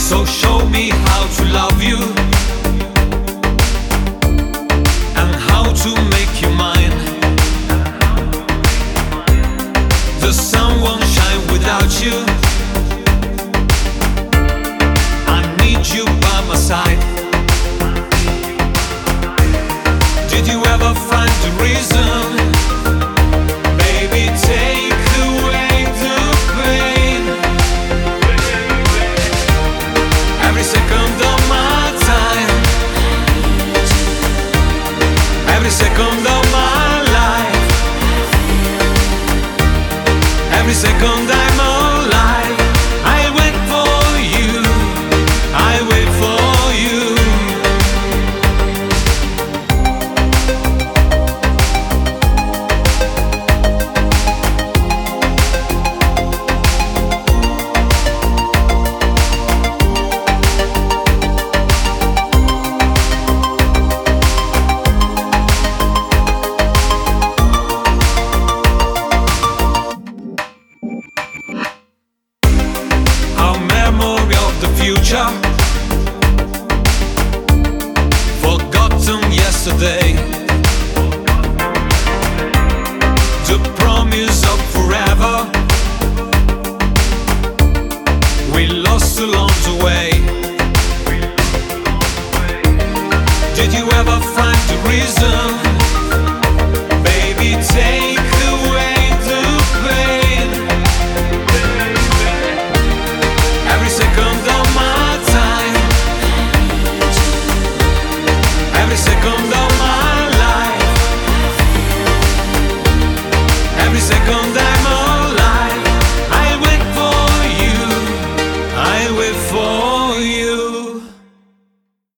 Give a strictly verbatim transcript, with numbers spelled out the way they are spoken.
So show me how to love you and how to make you mine. The sun won't shine without you. I need you by my side. Did you ever find the reason? Baby, take away the pain. Every second of my time, every second of my life, every second I'm alive. I wait for you, I wait for you. Our memory of the future, forgotten yesterday.